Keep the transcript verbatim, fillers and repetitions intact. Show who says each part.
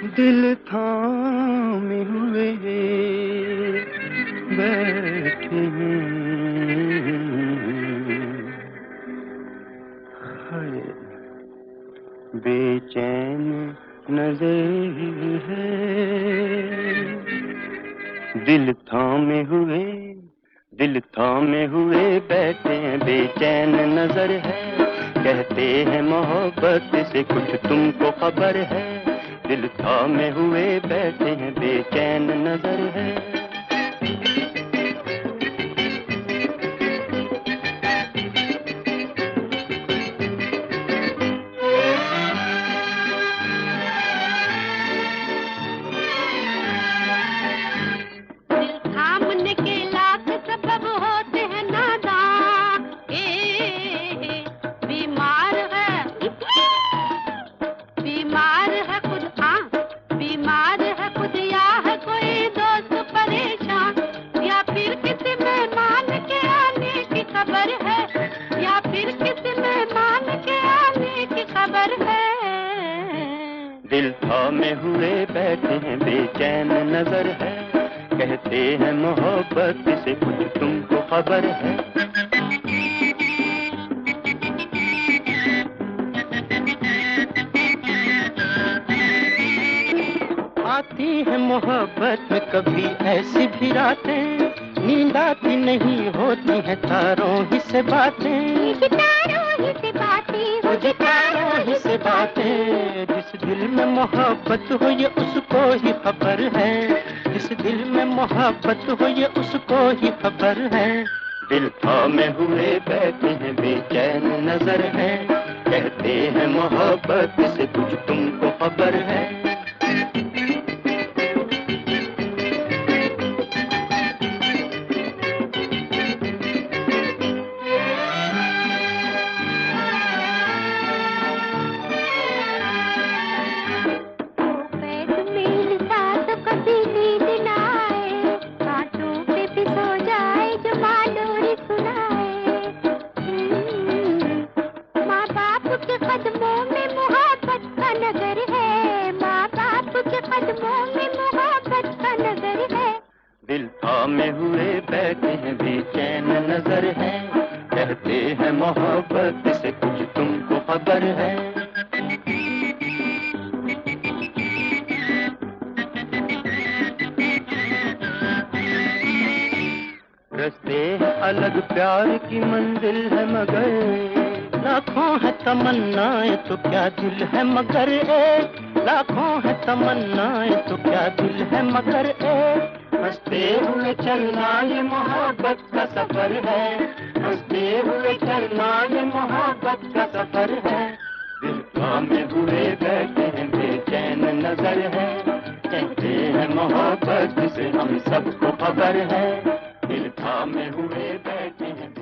Speaker 1: दिल थामे हुए बैठे हैं, हाय बेचैन नजर है। दिल थामे हुए दिल थामे हुए बैठे हैं, बेचैन नजर है। कहते हैं मोहब्बत से कुछ तुमको खबर है। दिल थामे हुए बैठे हैं, बेचैन नजर है। दिल थामे हुए बैठे हैं, बेचैन नजर है। कहते हैं मोहब्बत से कुछ तुमको खबर है। आती है मोहब्बत में कभी ऐसी भी रातें, नींद आती नहीं होती है तारों ही से बातें। तारों ही से बातें, मुझे तारों ही से बातें। जिस दिल में मोहब्बत हो ये उसको ही खबर है। जिस दिल में मोहब्बत हो ये उसको ही खबर है। दिल थामे हुए बैठे हैं, बेचैन नजर है। कहते हैं मोहब्बत से कुछ तुमको खबर है। दिल थामे हुए बैठे हैं, बेचैन नजर है। कहते हैं मोहब्बत से कुछ तुमको खबर है। रास्ते हैं अलग, प्यार की मंजिल है मगर लाखों है तमन्नाएं तो क्या दिल है मगर एक। लाखों है तमन्नाएं तो क्या दिल है मगर एक। हंसते हुए चलना ये मोहब्बत का सफर है। हंसते हुए चलना ये मोहब्बत का सफर है। दिल थामे हुए बैठे हैं, बेचैन नजर है। कहते हैं मोहब्बत से हम सबको खबर है। दिल थामे हुए बैठे हैं।